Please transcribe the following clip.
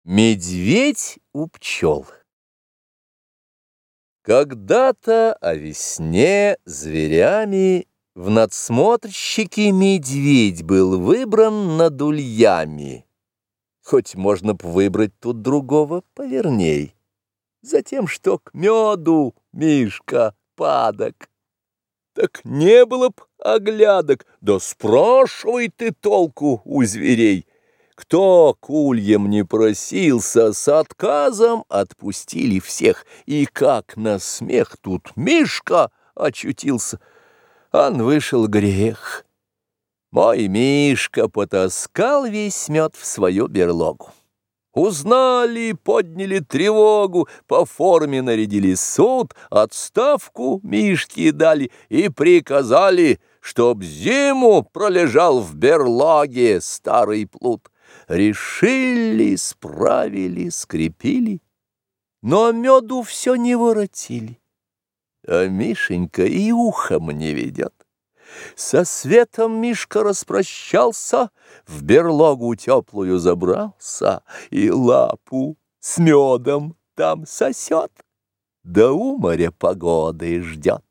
Медведь у пчел. Когда-то о весне зверями в надсмотрщики медведь был выбран над ульями. Хоть можно б выбрать тут другого поверней, затем что к меду Мишка падок. Так не было б оглядок, да спрашивай ты толку у зверей. Кто к ульям не просился, с отказом отпустили всех, и как на смех тут Мишка очутился. Ан вышел грех. Мой Мишка потаскал весь мед в свою берлогу. Узнали, подняли тревогу, по форме нарядили суд, отставку Мишке дали и приказали, чтоб зиму пролежал в берлоге старый плут. Решили, справили, скрепили, но меду все не воротили. А Мишенька и ухом не ведет. Со светом Мишка распрощался, в берлогу теплую забрался и лапу с медом там сосет, да у моря погоды ждет.